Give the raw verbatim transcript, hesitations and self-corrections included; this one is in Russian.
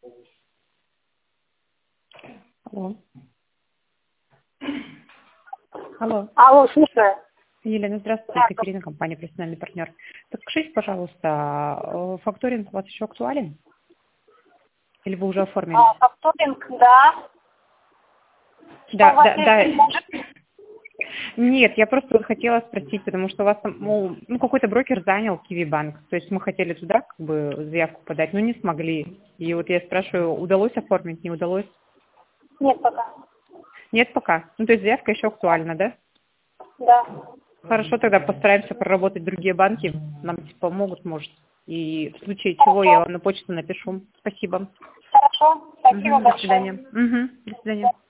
Алло. Алло. Алло, слушаю. Елена, здравствуйте, Да. Екатерина, компания «Профессиональный партнер». Подскажите, пожалуйста, факторинг у вас еще актуален? Или вы уже оформили? А, факторинг, да. Да, Что у вас да, да. есть? Нет, я просто вот хотела спросить, потому что у вас там, ну, ну, какой-то брокер занял Киви-банк, то есть мы хотели туда как бы заявку подать, но не смогли. И вот я спрашиваю, удалось оформить, не удалось? Нет пока. Нет пока. Ну, то есть заявка еще актуальна, да? Да. Хорошо, тогда постараемся проработать другие банки, нам помогут, может. И в случае чего я вам на почту напишу. Спасибо. Хорошо. Спасибо Мгм, до большое. свидания. Мгм, до свидания.